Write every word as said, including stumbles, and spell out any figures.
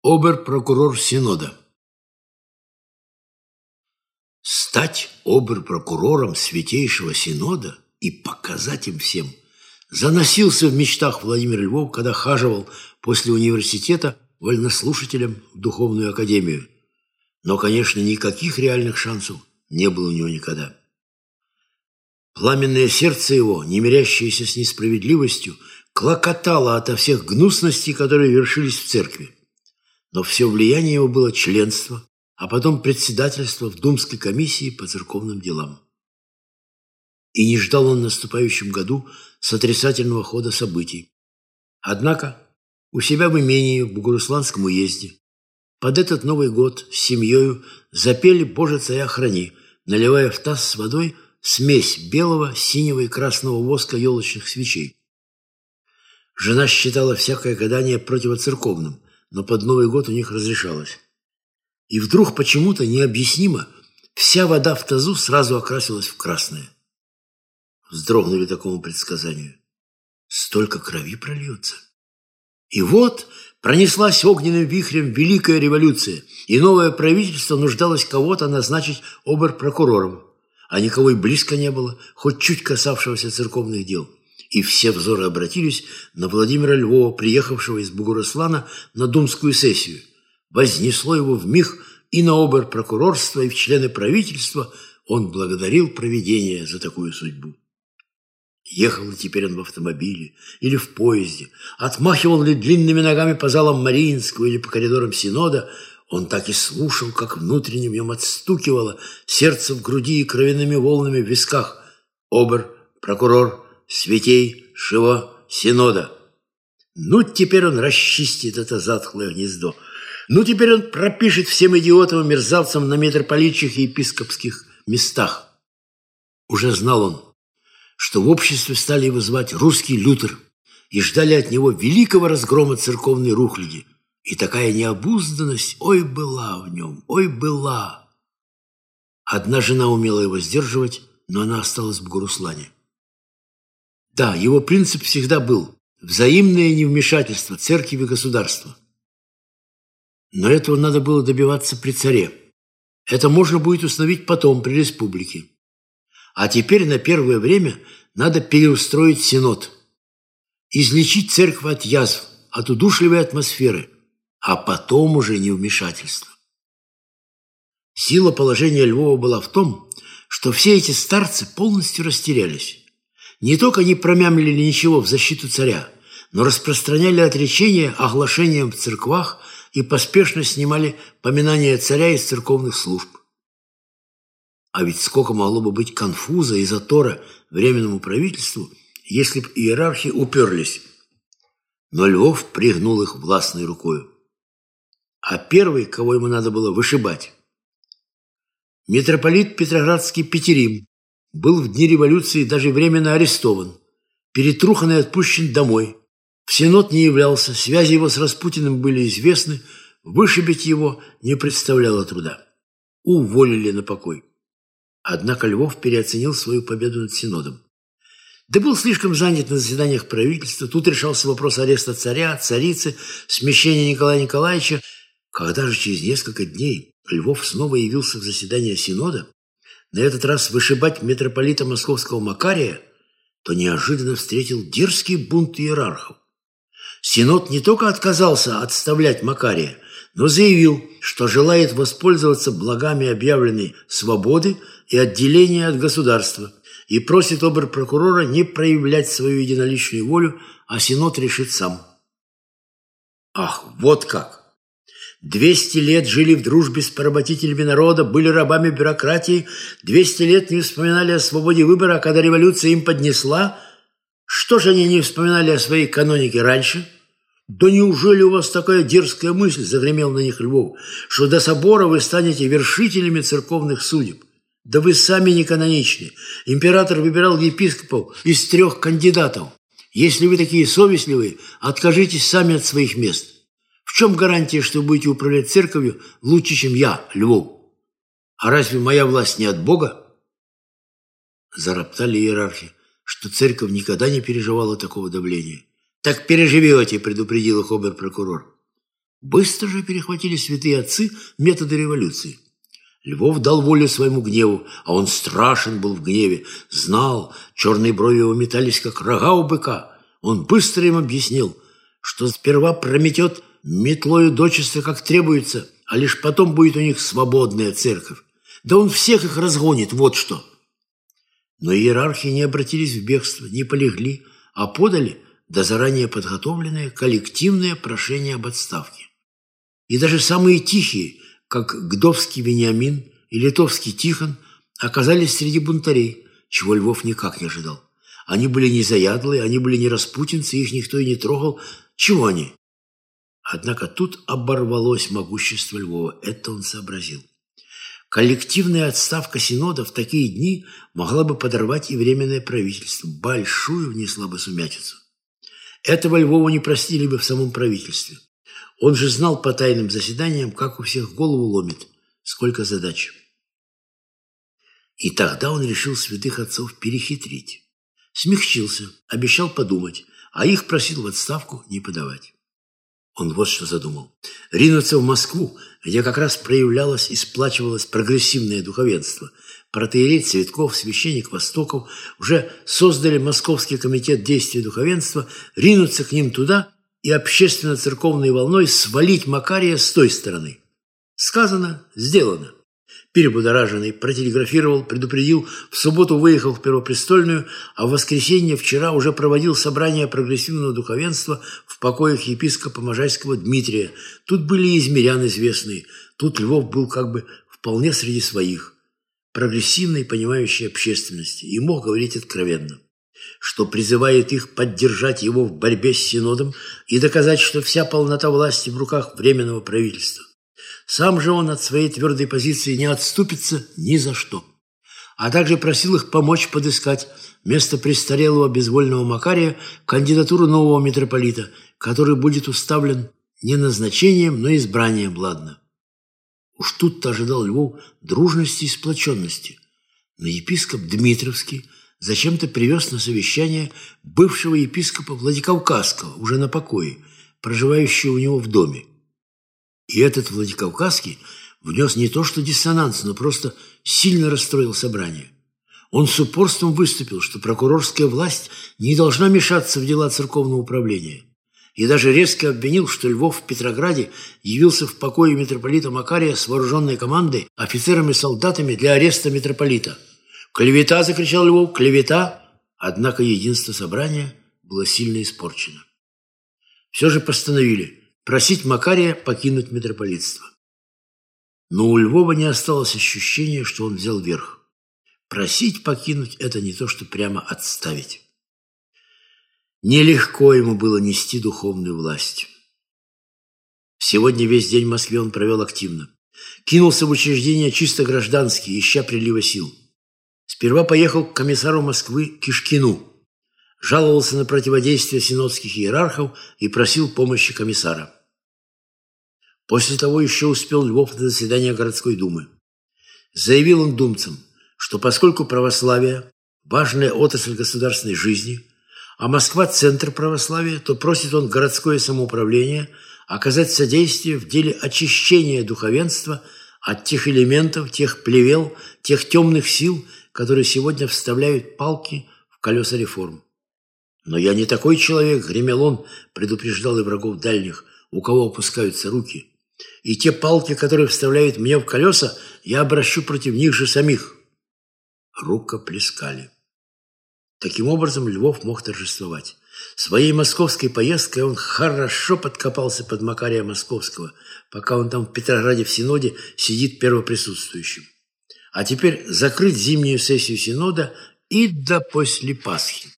Обер-прокурор Синода. Стать обер-прокурором Святейшего Синода и показать им всем заносился в мечтах Владимир Львов, когда хаживал после университета вольнослушателем в духовную академию. Но, конечно, никаких реальных шансов не было у него никогда. Пламенное сердце его, не мирящееся с несправедливостью, клокотало ото всех гнусностей, которые вершились в церкви. Но все влияние его было членство, а потом председательство в Думской комиссии по церковным делам. И не ждал он в наступающем году с отрицательного хода событий. Однако у себя в имении в Бугурусланском уезде под этот Новый год с семьей запели «Боже, царя храни», наливая в таз с водой смесь белого, синего и красного воска елочных свечей. Жена считала всякое гадание противоцерковным, но под Новый год у них разрешалось. И вдруг почему-то необъяснимо вся вода в тазу сразу окрасилась в красное. Вздрогнули такому предсказанию. Столько крови прольется. И вот пронеслась огненным вихрем великая революция, и новое правительство нуждалось кого-то назначить обер-прокурором, а никого и близко не было, хоть чуть касавшегося церковных дел. И все взоры обратились на Владимира Львова, приехавшего из Бугуруслана на думскую сессию. Вознесло его вмиг и на обер-прокурорство, и в члены правительства. Он благодарил провидение за такую судьбу. Ехал ли теперь он в автомобиле или в поезде, отмахивал ли длинными ногами по залам Мариинского или по коридорам Синода, он так и слушал, как внутренне в нем отстукивало сердце в груди и кровяными волнами в висках. Обер-прокурор Святейшего Синода. Ну, теперь он расчистит это затхлое гнездо. Ну, теперь он пропишет всем идиотам и мерзавцам на митрополитчих и епископских местах. Уже знал он, что в обществе стали его звать русский Лютер и ждали от него великого разгрома церковной рухляди. И такая необузданность, ой, была в нем, ой, была. Одна жена умела его сдерживать, но она осталась в Бугуруслане. Да, его принцип всегда был взаимное невмешательство церкви и государства. Но этого надо было добиваться при царе. Это можно будет установить потом, при республике. А теперь на первое время надо переустроить Синод, излечить церковь от язв, от удушливой атмосферы, а потом уже невмешательство. Сила положения Львова была в том, что все эти старцы полностью растерялись. Не только не промямлили ничего в защиту царя, но распространяли отречение оглашением в церквах и поспешно снимали поминания царя из церковных служб. А ведь сколько могло бы быть конфуза и затора Временному правительству, если бы иерархи уперлись. Но Львов пригнул их властной рукою. А первый, кого ему надо было вышибать, митрополит Петроградский Петерим, был в дни революции даже временно арестован, перетрухан и отпущен домой. В Синод не являлся, связи его с Распутиным были известны, вышибить его не представляло труда. Уволили на покой. Однако Львов переоценил свою победу над Синодом. Да был слишком занят на заседаниях правительства, тут решался вопрос ареста царя, царицы, смещения Николая Николаевича. Когда же через несколько дней Львов снова явился в заседание Синода, на этот раз вышибать митрополита московского Макария, то неожиданно встретил дерзкий бунт иерархов. Синод не только отказался отставлять Макария, но заявил, что желает воспользоваться благами объявленной свободы и отделения от государства и просит обер-прокурора не проявлять свою единоличную волю, а Синод решит сам. Ах, вот как! Двести лет жили в дружбе с поработителями народа, были рабами бюрократии, двести лет не вспоминали о свободе выбора, а когда революция им поднесла, что же они не вспоминали о своей канонике раньше? Да неужели у вас такая дерзкая мысль, загремел на них Львов, что до собора вы станете вершителями церковных судеб? Да вы сами не каноничны. Император выбирал епископов из трех кандидатов. Если вы такие совестливые, откажитесь сами от своих мест. В чем гарантия, что вы будете управлять церковью лучше, чем я, Львов? А разве моя власть не от Бога? Зароптали иерархи, что церковь никогда не переживала такого давления. «Так переживете», — предупредил их обер-прокурор. Быстро же перехватили святые отцы методы революции. Львов дал волю своему гневу, а он страшен был в гневе, знал, черные брови его метались, как рога у быка. Он быстро им объяснил, что сперва прометет метлою дочисто, как требуется, а лишь потом будет у них свободная церковь. Да он всех их разгонит, вот что. Но иерархи не обратились в бегство, не полегли, а подали до заранее подготовленное коллективное прошение об отставке. И даже самые тихие, как Гдовский Вениамин и Литовский Тихон, оказались среди бунтарей, чего Львов никак не ожидал. Они были не заядлые, они были не распутинцы, их никто и не трогал. Чего они? Однако тут оборвалось могущество Львова, это он сообразил. Коллективная отставка Синода в такие дни могла бы подорвать и Временное правительство, большую внесла бы сумятицу. Этого Львова не простили бы в самом правительстве. Он же знал по тайным заседаниям, как у всех голову ломит, сколько задач. И тогда он решил святых отцов перехитрить. Смягчился, обещал подумать, а их просил в отставку не подавать. Он вот что задумал. Ринуться в Москву, где как раз проявлялось и сплачивалось прогрессивное духовенство. Протоиерей Цветков, священник Востоков уже создали Московский комитет действия духовенства, ринуться к ним туда и общественно-церковной волной свалить Макария с той стороны. Сказано, сделано. Перебудораженный протелеграфировал, предупредил, в субботу выехал в Первопрестольную, а в воскресенье вчера уже проводил собрание прогрессивного духовенства в покоях епископа Можайского Дмитрия. Тут были и измирян известные, тут Львов был как бы вполне среди своих, прогрессивной, понимающей общественности, и мог говорить откровенно, что призывает их поддержать его в борьбе с Синодом и доказать, что вся полнота власти в руках Временного правительства. Сам же он от своей твердой позиции не отступится ни за что. А также просил их помочь подыскать вместо престарелого безвольного Макария кандидатуру нового митрополита, который будет уставлен не назначением, но избранием, ладно. Уж тут-то ожидал Львов дружности и сплоченности. Но епископ Дмитровский зачем-то привез на совещание бывшего епископа Владикавказского, уже на покое, проживающего у него в доме. И этот Владикавказский внес не то что диссонанс, но просто сильно расстроил собрание. Он с упорством выступил, что прокурорская власть не должна мешаться в дела церковного управления. И даже резко обвинил, что Львов в Петрограде явился в покое митрополита Макария с вооруженной командой, офицерами и солдатами для ареста митрополита. «Клевета!» – закричал Львов, «клевета!» Однако единство собрания было сильно испорчено. Все же постановили просить Макария покинуть митрополитство. Но у Львова не осталось ощущения, что он взял верх. Просить покинуть – это не то, что прямо отставить. Нелегко ему было нести духовную власть. Сегодня весь день в Москве он провел активно. Кинулся в учреждения чисто гражданские, ища прилива сил. Сперва поехал к комиссару Москвы Кишкину, жаловался на противодействие синодских иерархов и просил помощи комиссара. После того еще успел Львов на заседание городской думы. Заявил он думцам, что поскольку православие – важная отрасль государственной жизни, а Москва – центр православия, то просит он городское самоуправление оказать содействие в деле очищения духовенства от тех элементов, тех плевел, тех темных сил, которые сегодня вставляют палки в колеса реформ. «Но я не такой человек», — гремел он, предупреждал и врагов дальних, у кого опускаются руки. «И те палки, которые вставляют мне в колеса, я обращу против них же самих». Рукоплескали. Таким образом Львов мог торжествовать. Своей московской поездкой он хорошо подкопался под Макария Московского, пока он там в Петрограде в Синоде сидит первоприсутствующим. А теперь закрыть зимнюю сессию Синода и до после Пасхи.